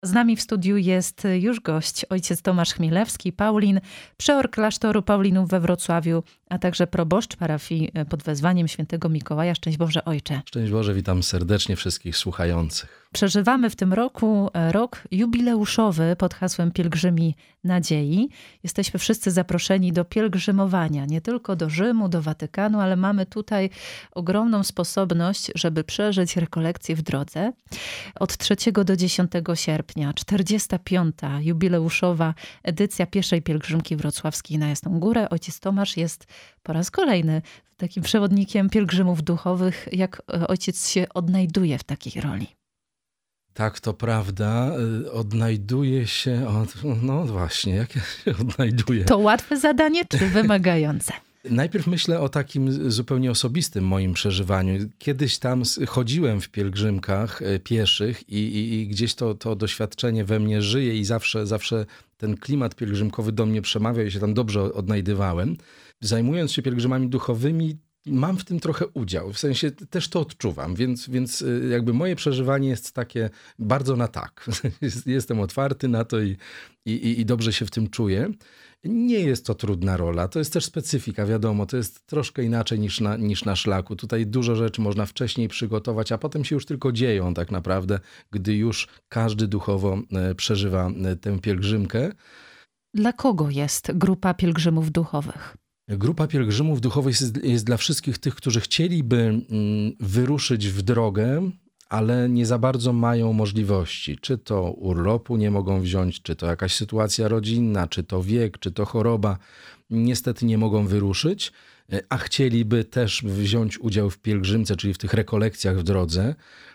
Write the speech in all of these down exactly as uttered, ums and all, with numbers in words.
Z nami w studiu jest już gość, ojciec Tomasz Chmielewski, Paulin, przeor klasztoru Paulinów we Wrocławiu, a także proboszcz parafii pod wezwaniem świętego Mikołaja. Szczęść Boże, ojcze. Szczęść Boże, witam serdecznie wszystkich słuchających. Przeżywamy w tym roku rok jubileuszowy pod hasłem Pielgrzymi Nadziei. Jesteśmy wszyscy zaproszeni do pielgrzymowania, nie tylko do Rzymu, do Watykanu, ale mamy tutaj ogromną sposobność, żeby przeżyć rekolekcje w drodze. Od trzeciego do dziesiątego sierpnia, czterdziesta piąta jubileuszowa edycja pierwszej pielgrzymki wrocławskiej na Jasną Górę. Ojciec Tomasz jest po raz kolejny takim przewodnikiem pielgrzymów duchowych. Jak ojciec się odnajduje w takiej roli? Tak, to prawda. Odnajduje się... Od... No właśnie, jak ja się odnajduję? To łatwe zadanie czy wymagające? Najpierw myślę o takim zupełnie osobistym moim przeżywaniu. Kiedyś tam chodziłem w pielgrzymkach pieszych i, i, i gdzieś to, to doświadczenie we mnie żyje i zawsze, zawsze ten klimat pielgrzymkowy do mnie przemawiał i się tam dobrze odnajdywałem. Zajmując się pielgrzymami duchowymi, mam w tym trochę udział, w sensie też to odczuwam, więc, więc jakby moje przeżywanie jest takie bardzo na tak. Jestem otwarty na to i, i, i dobrze się w tym czuję. Nie jest to trudna rola, to jest też specyfika, wiadomo, to jest troszkę inaczej niż na, niż na szlaku. Tutaj dużo rzeczy można wcześniej przygotować, a potem się już tylko dzieją tak naprawdę, gdy już każdy duchowo przeżywa tę pielgrzymkę. Dla kogo jest grupa pielgrzymów duchowych? Grupa pielgrzymów duchowych jest, jest dla wszystkich tych, którzy chcieliby wyruszyć w drogę, ale nie za bardzo mają możliwości. Czy to urlopu nie mogą wziąć, czy to jakaś sytuacja rodzinna, czy to wiek, czy to choroba. Niestety nie mogą wyruszyć, a chcieliby też wziąć udział w pielgrzymce, czyli w tych rekolekcjach w drodze.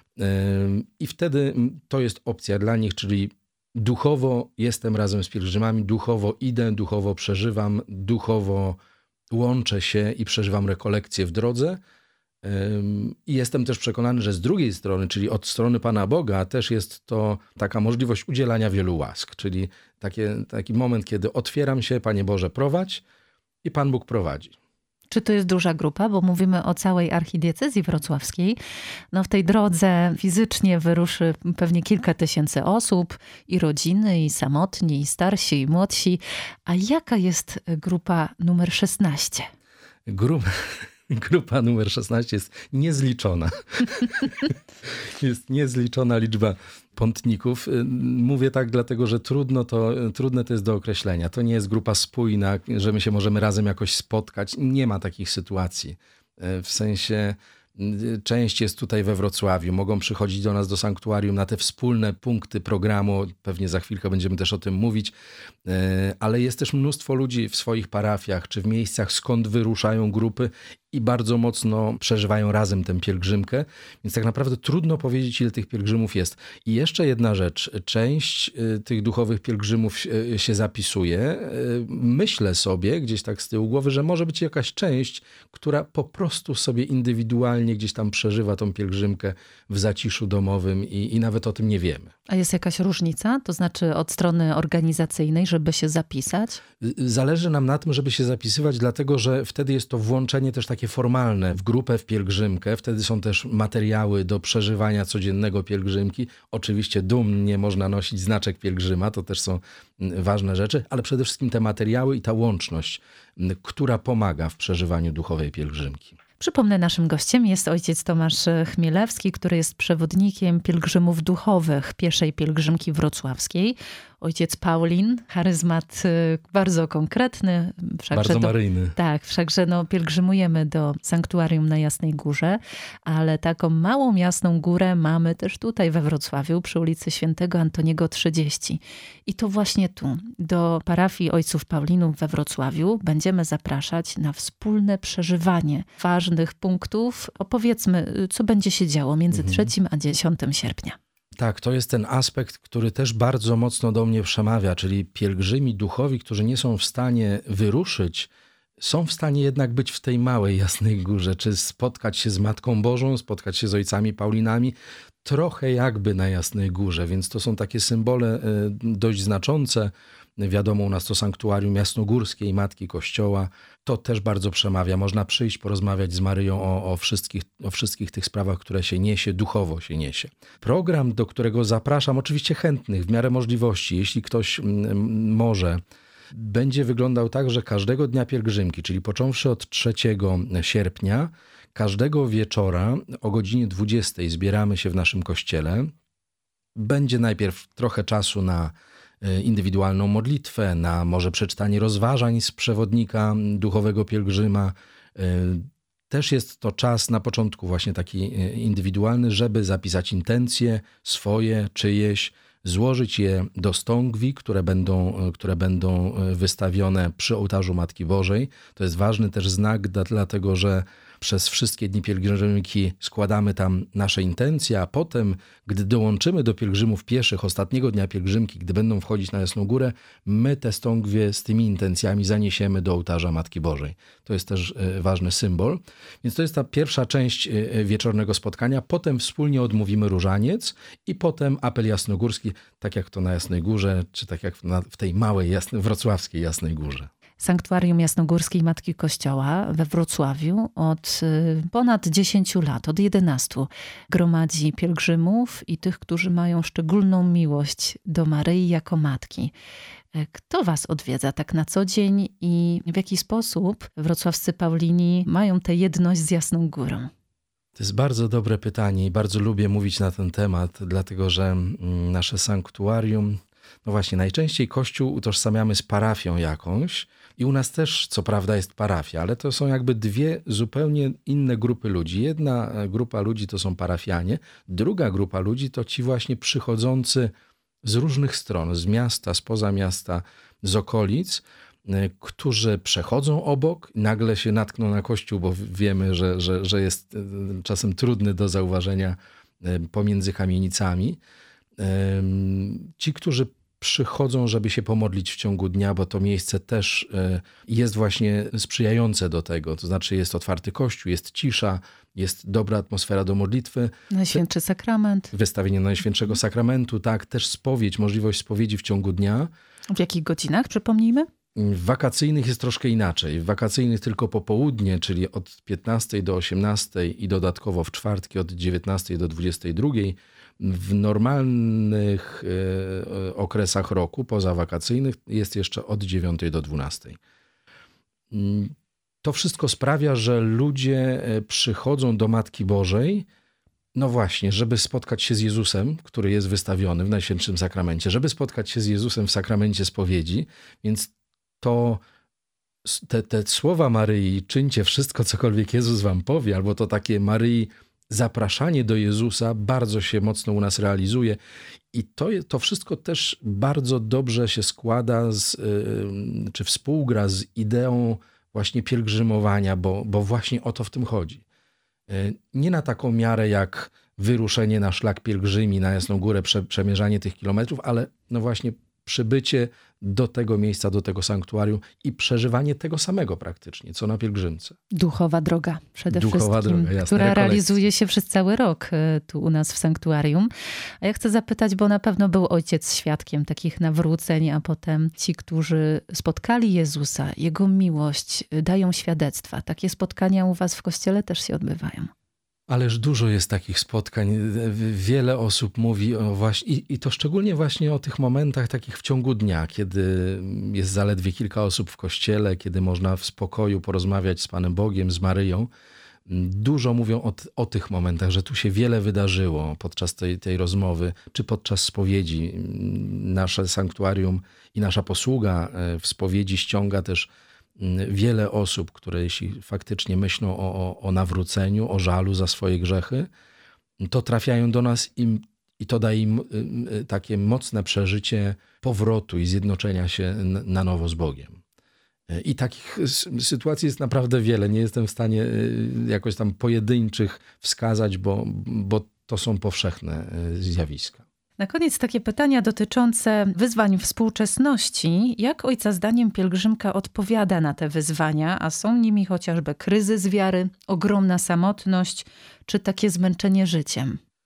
I wtedy to jest opcja dla nich, czyli duchowo jestem razem z pielgrzymami, duchowo idę, duchowo przeżywam, duchowo łączę się i przeżywam rekolekcje w drodze. I jestem też przekonany, że z drugiej strony, czyli od strony Pana Boga, też jest to taka możliwość udzielania wielu łask, czyli takie, taki moment, kiedy otwieram się, Panie Boże, prowadź i Pan Bóg prowadzi. Czy to jest duża grupa? Bo mówimy o całej archidiecezji wrocławskiej. No w tej drodze fizycznie wyruszy pewnie kilka tysięcy osób, i rodziny, i samotni, i starsi, i młodsi. A jaka jest grupa numer szesnaście? Grupa... Grupa numer szesnaście jest niezliczona. Jest niezliczona liczba pątników. Mówię tak dlatego, że trudno to, trudne to jest do określenia. To nie jest grupa spójna, że my się możemy razem jakoś spotkać. Nie ma takich sytuacji. W sensie część jest tutaj we Wrocławiu. Mogą przychodzić do nas do sanktuarium na te wspólne punkty programu. Pewnie za chwilkę będziemy też o tym mówić. Ale jest też mnóstwo ludzi w swoich parafiach czy w miejscach, skąd wyruszają grupy i bardzo mocno przeżywają razem tę pielgrzymkę. Więc tak naprawdę trudno powiedzieć, ile tych pielgrzymów jest. I jeszcze jedna rzecz. Część tych duchowych pielgrzymów się zapisuje. Myślę sobie gdzieś tak z tyłu głowy, że może być jakaś część, która po prostu sobie indywidualnie gdzieś tam przeżywa tą pielgrzymkę w zaciszu domowym i, i nawet o tym nie wiemy. A jest jakaś różnica? To znaczy od strony organizacyjnej, żeby się zapisać? Zależy nam na tym, żeby się zapisywać, dlatego że wtedy jest to włączenie też takie formalne w grupę, w pielgrzymkę. Wtedy są też materiały do przeżywania codziennego pielgrzymki. Oczywiście dumnie można nosić znaczek pielgrzyma, to też są ważne rzeczy, ale przede wszystkim te materiały i ta łączność, która pomaga w przeżywaniu duchowej pielgrzymki. Przypomnę, naszym gościem jest ojciec Tomasz Chmielewski, który jest przewodnikiem pielgrzymów duchowych pierwszej pielgrzymki wrocławskiej. Ojciec Paulin, charyzmat bardzo konkretny. Bardzo do, maryjny. Tak, wszakże no, pielgrzymujemy do sanktuarium na Jasnej Górze, ale taką małą Jasną Górę mamy też tutaj we Wrocławiu przy ulicy Świętego Antoniego trzydzieści. I to właśnie tu, do parafii ojców Paulinów we Wrocławiu będziemy zapraszać na wspólne przeżywanie ważnych punktów. Opowiedzmy, co będzie się działo między mhm. trzecim a dziesiątym sierpnia. Tak, to jest ten aspekt, który też bardzo mocno do mnie przemawia, czyli pielgrzymi duchowi, którzy nie są w stanie wyruszyć, są w stanie jednak być w tej małej Jasnej Górze, czy spotkać się z Matką Bożą, spotkać się z ojcami Paulinami. trochę jakby na Jasnej Górze, więc to są takie symbole dość znaczące. Wiadomo, u nas to sanktuarium jasnogórskie i Matki Kościoła. To też bardzo przemawia. Można przyjść, porozmawiać z Maryją o, o, wszystkich, o wszystkich tych sprawach, które się niesie, duchowo się niesie. Program, do którego zapraszam oczywiście chętnych w miarę możliwości, jeśli ktoś może, będzie wyglądał tak, że każdego dnia pielgrzymki, czyli począwszy od trzeciego sierpnia, każdego wieczora o godzinie dwudziestej zbieramy się w naszym kościele. Będzie najpierw trochę czasu na indywidualną modlitwę, na może przeczytanie rozważań z przewodnika duchowego pielgrzyma. Też jest to czas na początku właśnie taki indywidualny, żeby zapisać intencje swoje, czyjeś, złożyć je do stągwi, które będą, które będą wystawione przy ołtarzu Matki Bożej. To jest ważny też znak, dlatego że przez wszystkie dni pielgrzymki składamy tam nasze intencje, a potem, gdy dołączymy do pielgrzymów pieszych ostatniego dnia pielgrzymki, gdy będą wchodzić na Jasną Górę, my te stągwie z tymi intencjami zaniesiemy do ołtarza Matki Bożej. To jest też ważny symbol. Więc to jest ta pierwsza część wieczornego spotkania. Potem wspólnie odmówimy różaniec i potem apel jasnogórski, tak jak to na Jasnej Górze, czy tak jak w tej małej jasnej, wrocławskiej Jasnej Górze. Sanktuarium Jasnogórskiej Matki Kościoła we Wrocławiu od ponad dziesięciu lat, od jedenastu, gromadzi pielgrzymów i tych, którzy mają szczególną miłość do Maryi jako Matki. Kto was odwiedza tak na co dzień i w jaki sposób wrocławscy Paulini mają tę jedność z Jasną Górą? To jest bardzo dobre pytanie i bardzo lubię mówić na ten temat, dlatego że nasze sanktuarium, no właśnie, najczęściej Kościół utożsamiamy z parafią jakąś i u nas też co prawda jest parafia, ale to są jakby dwie zupełnie inne grupy ludzi. Jedna grupa ludzi to są parafianie, druga grupa ludzi to ci właśnie przychodzący z różnych stron, z miasta, spoza miasta, z okolic, którzy przechodzą obok, nagle się natkną na Kościół, bo wiemy, że, że, że jest czasem trudny do zauważenia pomiędzy kamienicami. Ci, którzy przychodzą, żeby się pomodlić w ciągu dnia, bo to miejsce też jest właśnie sprzyjające do tego. To znaczy jest otwarty kościół, jest cisza, jest dobra atmosfera do modlitwy. Najświętszy sakrament. Wystawienie Najświętszego Sakramentu, tak, też spowiedź, możliwość spowiedzi w ciągu dnia. W jakich godzinach, przypomnijmy? W wakacyjnych jest troszkę inaczej. W wakacyjnych tylko po południe, czyli od piętnastej do osiemnastej i dodatkowo w czwartki od dziewiętnastej do dwudziestej drugiej. W normalnych e, okresach roku, pozawakacyjnych, jest jeszcze od dziewiątej do dwunastej. To wszystko sprawia, że ludzie przychodzą do Matki Bożej, no właśnie, żeby spotkać się z Jezusem, który jest wystawiony w Najświętszym Sakramencie, żeby spotkać się z Jezusem w sakramencie spowiedzi, więc to te, te słowa Maryi, czyńcie wszystko, cokolwiek Jezus wam powie, albo to takie Maryi zapraszanie do Jezusa bardzo się mocno u nas realizuje i to, to wszystko też bardzo dobrze się składa z, czy współgra z ideą właśnie pielgrzymowania, bo, bo właśnie o to w tym chodzi. Nie na taką miarę jak wyruszenie na szlak pielgrzymi na Jasną Górę, prze, przemierzanie tych kilometrów, ale no właśnie przybycie do tego miejsca, do tego sanktuarium i przeżywanie tego samego praktycznie, co na pielgrzymce. Duchowa droga przede Duchowa wszystkim, droga, jasne, która rekolekcja. realizuje się przez cały rok tu u nas w sanktuarium. A ja chcę zapytać, bo na pewno był ojciec świadkiem takich nawróceń, a potem ci, którzy spotkali Jezusa, Jego miłość, dają świadectwa. Takie spotkania u was w kościele też się odbywają. Ależ dużo jest takich spotkań. Wiele osób mówi o właśnie, i, i to szczególnie właśnie o tych momentach takich w ciągu dnia, kiedy jest zaledwie kilka osób w kościele, kiedy można w spokoju porozmawiać z Panem Bogiem, z Maryją. Dużo mówią o, o tych momentach, że tu się wiele wydarzyło podczas tej, tej rozmowy, czy podczas spowiedzi. Nasze sanktuarium i nasza posługa w spowiedzi ściąga też wiele osób, które jeśli faktycznie myślą o, o, o nawróceniu, o żalu za swoje grzechy, to trafiają do nas i, i to daje im takie mocne przeżycie powrotu i zjednoczenia się na nowo z Bogiem. I takich sytuacji jest naprawdę wiele. Nie jestem w stanie jakoś tam pojedynczych wskazać, bo, bo to są powszechne zjawiska. Na koniec takie pytania dotyczące wyzwań współczesności. Jak ojca zdaniem pielgrzymka odpowiada na te wyzwania, a są nimi chociażby kryzys wiary, ogromna samotność, czy takie zmęczenie życiem?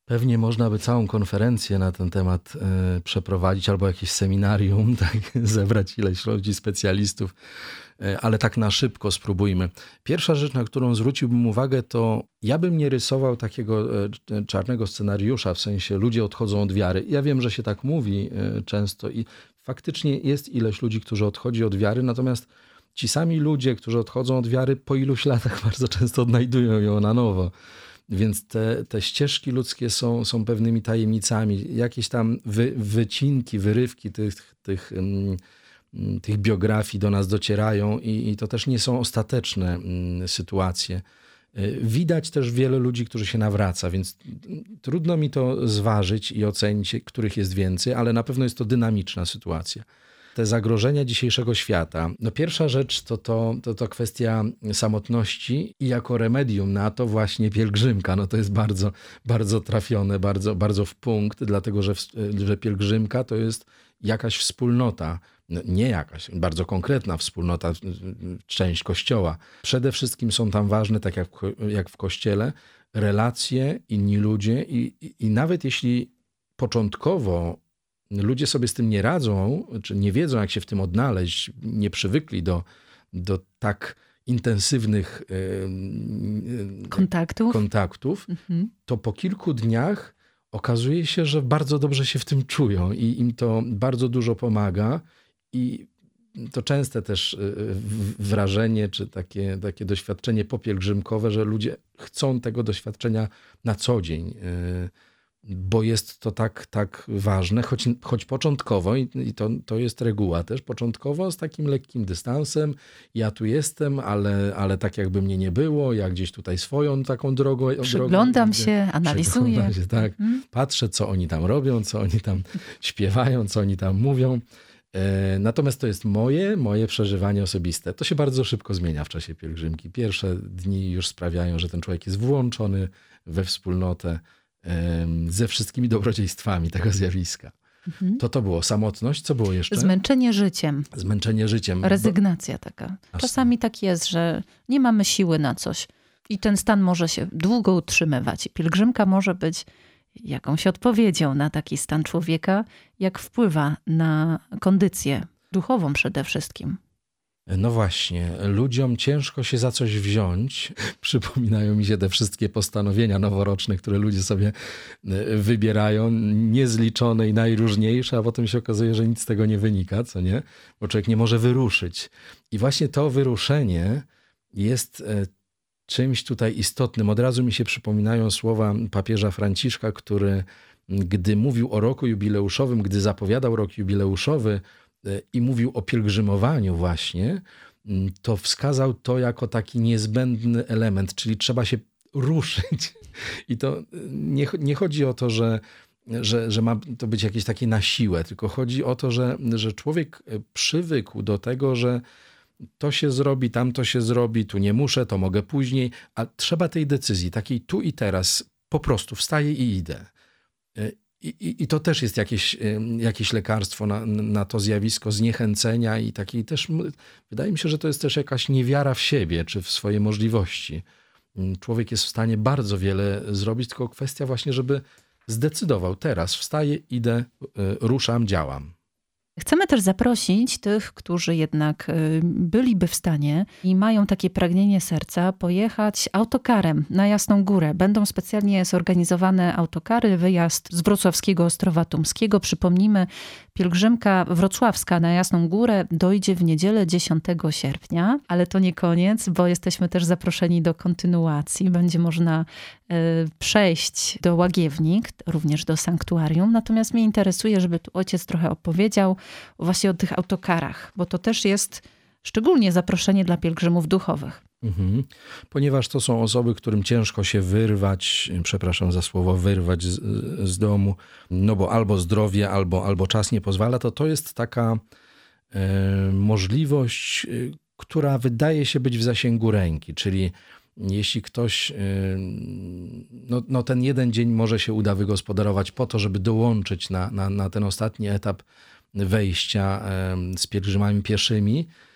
Pewnie można by całą konferencję na ten temat y, przeprowadzić albo jakieś seminarium, tak, zebrać ileś ludzi, specjalistów, y, ale tak na szybko spróbujmy. Pierwsza rzecz, na którą zwróciłbym uwagę, to ja bym nie rysował takiego y, czarnego scenariusza, w sensie ludzie odchodzą od wiary. Ja wiem, że się tak mówi y, często i faktycznie jest ileś ludzi, którzy odchodzi od wiary, natomiast ci sami ludzie, którzy odchodzą od wiary, po iluś latach bardzo często odnajdują ją na nowo. Więc te, te ścieżki ludzkie są, są pewnymi tajemnicami. Jakieś tam wy, wycinki, wyrywki tych, tych, tych biografii do nas docierają i, i to też nie są ostateczne sytuacje. Widać też wiele ludzi, którzy się nawraca, więc trudno mi to zważyć i ocenić, których jest więcej, ale na pewno jest to dynamiczna sytuacja. Te zagrożenia dzisiejszego świata. No pierwsza rzecz to, to, to, to kwestia samotności i jako remedium na to właśnie pielgrzymka. No to jest bardzo, bardzo trafione, bardzo, bardzo w punkt, dlatego że, że pielgrzymka to jest jakaś wspólnota, nie jakaś, bardzo konkretna wspólnota, część Kościoła. Przede wszystkim są tam ważne, tak jak, jak w Kościele, relacje, inni ludzie i, i, i nawet jeśli początkowo ludzie sobie z tym nie radzą, czy nie wiedzą, jak się w tym odnaleźć, nie przywykli do, do tak intensywnych yy, kontaktów, kontaktów mhm. to po kilku dniach okazuje się, że bardzo dobrze się w tym czują i im to bardzo dużo pomaga. I to częste też wrażenie, czy takie, takie doświadczenie popielgrzymkowe, że ludzie chcą tego doświadczenia na co dzień, bo jest to tak, tak ważne, choć, choć początkowo, i, i to, to jest reguła też, początkowo z takim lekkim dystansem, ja tu jestem, ale, ale tak jakby mnie nie było, ja gdzieś tutaj swoją taką drogą... Przyglądam drogą, się, analizuję. Się, tak, hmm? Patrzę, co oni tam robią, co oni tam śpiewają, co oni tam mówią. E, natomiast to jest moje, moje przeżywanie osobiste. To się bardzo szybko zmienia w czasie pielgrzymki. Pierwsze dni już sprawiają, że ten człowiek jest włączony we wspólnotę, ze wszystkimi dobrodziejstwami tego zjawiska. Mhm. To to było samotność. Co było jeszcze? Zmęczenie życiem. Zmęczenie życiem. Rezygnacja taka. Czasami tak jest, że nie mamy siły na coś i ten stan może się długo utrzymywać. I pielgrzymka może być jakąś odpowiedzią na taki stan człowieka, jak wpływa na kondycję duchową przede wszystkim. No właśnie, ludziom ciężko się za coś wziąć. Przypominają mi się te wszystkie postanowienia noworoczne, które ludzie sobie wybierają, niezliczone i najróżniejsze, a potem się okazuje, że nic z tego nie wynika, co nie? Bo człowiek nie może wyruszyć. I właśnie to wyruszenie jest czymś tutaj istotnym. Od razu mi się przypominają słowa papieża Franciszka, który gdy mówił o roku jubileuszowym, gdy zapowiadał rok jubileuszowy, i mówił o pielgrzymowaniu właśnie, to wskazał to jako taki niezbędny element, czyli trzeba się ruszyć. I to nie, nie chodzi o to, że, że, że ma to być jakieś takie na siłę, tylko chodzi o to, że, że człowiek przywykł do tego, że to się zrobi, tamto się zrobi, tu nie muszę, to mogę później, a trzeba tej decyzji, takiej tu i teraz, po prostu wstaję i idę. I, i, I to też jest jakieś, jakieś lekarstwo na, na to zjawisko zniechęcenia i takiej też, wydaje mi się, że to jest też jakaś niewiara w siebie, czy w swoje możliwości. Człowiek jest w stanie bardzo wiele zrobić, tylko kwestia właśnie, żeby zdecydował, teraz wstaję, idę, ruszam, działam. Chcemy też zaprosić tych, którzy jednak byliby w stanie i mają takie pragnienie serca pojechać autokarem na Jasną Górę. Będą specjalnie zorganizowane autokary, wyjazd z wrocławskiego Ostrowa Tumskiego. Przypomnijmy, pielgrzymka wrocławska na Jasną Górę dojdzie w niedzielę dziesiątego sierpnia, ale to nie koniec, bo jesteśmy też zaproszeni do kontynuacji. Będzie można przejść do Łagiewnik, również do sanktuarium. Natomiast mnie interesuje, żeby tu ojciec trochę opowiedział właśnie o tych autokarach, bo to też jest szczególnie zaproszenie dla pielgrzymów duchowych. Mhm. Ponieważ to są osoby, którym ciężko się wyrwać, przepraszam za słowo, wyrwać z, z domu, no bo albo zdrowie, albo, albo czas nie pozwala, to to jest taka e, możliwość, która wydaje się być w zasięgu ręki, czyli jeśli ktoś, no, no ten jeden dzień może się uda wygospodarować po to, żeby dołączyć na, na, na ten ostatni etap wejścia z pielgrzymami pieszymi.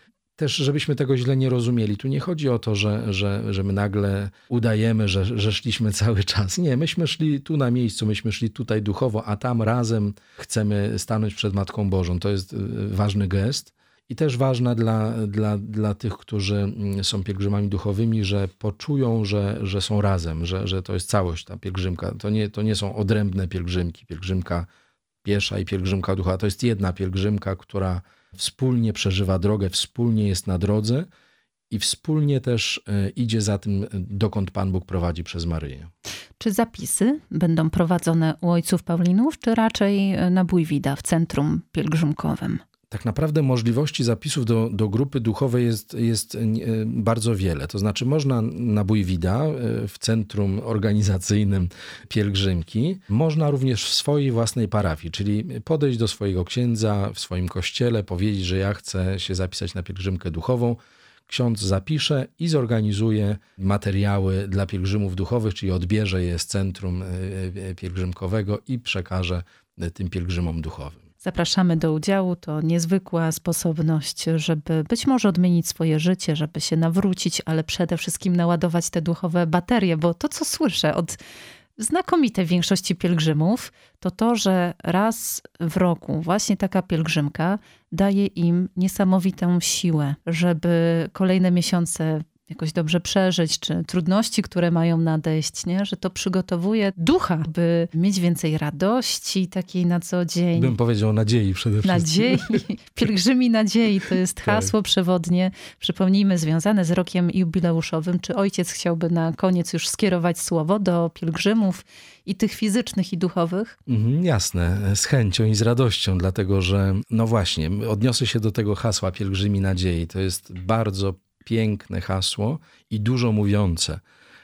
też, żebyśmy tego źle nie rozumieli. Tu nie chodzi o to, że, że, że my nagle udajemy, że, że szliśmy cały czas. Nie, myśmy szli tu na miejscu, myśmy szli tutaj duchowo, a tam razem chcemy stanąć przed Matką Bożą. To jest ważny gest. I też ważna dla, dla, dla tych, którzy są pielgrzymami duchowymi, że poczują, że, że są razem, że, że to jest całość, ta pielgrzymka. To nie, to nie są odrębne pielgrzymki. Pielgrzymka piesza i pielgrzymka duchowa. To jest jedna pielgrzymka, która wspólnie przeżywa drogę, wspólnie jest na drodze i wspólnie też idzie za tym, dokąd Pan Bóg prowadzi przez Maryję. Czy zapisy będą prowadzone u ojców Paulinów, czy raczej na Bójwida w centrum pielgrzymkowym? Tak naprawdę możliwości zapisów do, do grupy duchowej jest, jest bardzo wiele. To znaczy można na Bójwida w centrum organizacyjnym pielgrzymki, można również w swojej własnej parafii, czyli podejść do swojego księdza w swoim kościele, powiedzieć, że ja chcę się zapisać na pielgrzymkę duchową. Ksiądz zapisze i zorganizuje materiały dla pielgrzymów duchowych, czyli odbierze je z centrum pielgrzymkowego i przekaże tym pielgrzymom duchowym. Zapraszamy do udziału. To niezwykła sposobność, żeby być może odmienić swoje życie, żeby się nawrócić, ale przede wszystkim naładować te duchowe baterie, bo to, co słyszę od znakomitej większości pielgrzymów, to to, że raz w roku właśnie taka pielgrzymka daje im niesamowitą siłę, żeby kolejne miesiące jakoś dobrze przeżyć, czy trudności, które mają nadejść, nie? Że to przygotowuje ducha, by mieć więcej radości takiej na co dzień. Bym powiedział nadziei przede wszystkim. Nadziei. Pielgrzymi nadziei to jest hasło tak. przewodnie, przypomnijmy, związane z rokiem jubileuszowym. Czy ojciec chciałby na koniec już skierować słowo do pielgrzymów i tych fizycznych i duchowych? Mhm, jasne, z chęcią i z radością, dlatego że no właśnie, odniosę się do tego hasła pielgrzymi nadziei. To jest bardzo piękne hasło i dużo mówiące.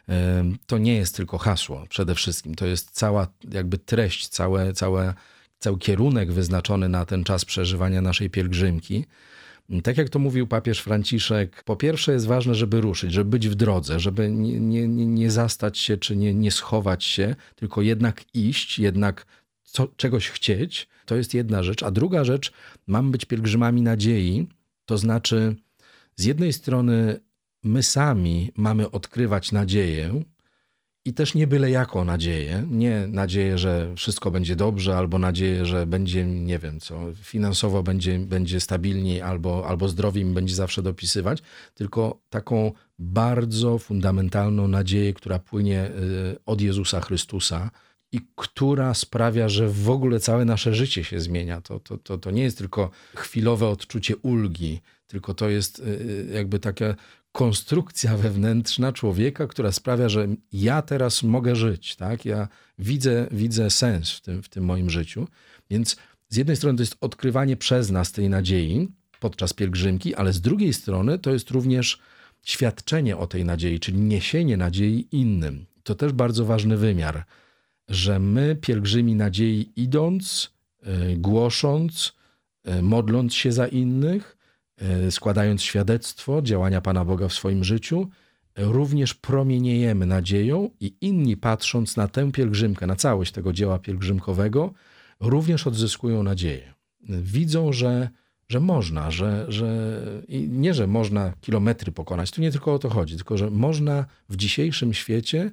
To nie jest tylko hasło przede wszystkim, to jest cała jakby treść, całe, całe, cały kierunek wyznaczony na ten czas przeżywania naszej pielgrzymki. Tak jak to mówił papież Franciszek, po pierwsze jest ważne, żeby ruszyć, żeby być w drodze, żeby nie, nie, nie zastać się czy nie, nie schować się, tylko jednak iść, jednak co, czegoś chcieć. To jest jedna rzecz. A druga rzecz, mamy być pielgrzymami nadziei, to znaczy z jednej strony my sami mamy odkrywać nadzieję i też nie byle jaką nadzieję. Nie nadzieję, że wszystko będzie dobrze, albo nadzieję, że będzie, nie wiem co, finansowo będzie, będzie stabilniej, albo, albo zdrowie mi będzie zawsze dopisywać, tylko taką bardzo fundamentalną nadzieję, która płynie od Jezusa Chrystusa i która sprawia, że w ogóle całe nasze życie się zmienia. To, to, to, to nie jest tylko chwilowe odczucie ulgi, tylko to jest jakby taka konstrukcja wewnętrzna człowieka, która sprawia, że ja teraz mogę żyć, tak? Ja widzę, widzę sens w tym, w tym moim życiu. Więc z jednej strony to jest odkrywanie przez nas tej nadziei podczas pielgrzymki, ale z drugiej strony to jest również świadczenie o tej nadziei, czyli niesienie nadziei innym. To też bardzo ważny wymiar, że my pielgrzymi nadziei idąc, głosząc, modląc się za innych, składając świadectwo działania Pana Boga w swoim życiu, również promieniejemy nadzieją i inni patrząc na tę pielgrzymkę, na całość tego dzieła pielgrzymkowego, również odzyskują nadzieję. Widzą, że, że można, że, że i nie, że można kilometry pokonać, tu nie tylko o to chodzi, tylko że można w dzisiejszym świecie,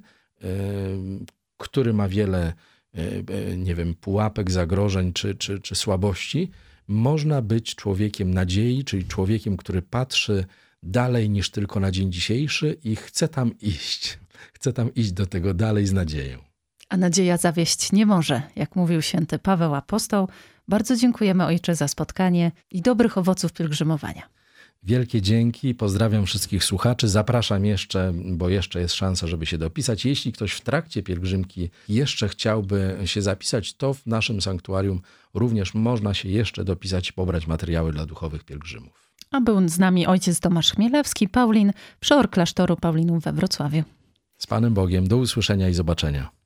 który ma wiele, nie wiem, pułapek, zagrożeń czy, czy, czy słabości, można być człowiekiem nadziei, czyli człowiekiem, który patrzy dalej niż tylko na dzień dzisiejszy i chce tam iść. Chce tam iść do tego dalej z nadzieją. A nadzieja zawieść nie może, jak mówił święty Paweł Apostoł. Bardzo dziękujemy, ojcze, za spotkanie i dobrych owoców pielgrzymowania. Wielkie dzięki, pozdrawiam wszystkich słuchaczy, zapraszam jeszcze, bo jeszcze jest szansa, żeby się dopisać. Jeśli ktoś w trakcie pielgrzymki jeszcze chciałby się zapisać, to w naszym sanktuarium również można się jeszcze dopisać i pobrać materiały dla duchowych pielgrzymów. A był z nami ojciec Tomasz Chmielewski, Paulin, przeor klasztoru Paulinów we Wrocławiu. Z Panem Bogiem, do usłyszenia i zobaczenia.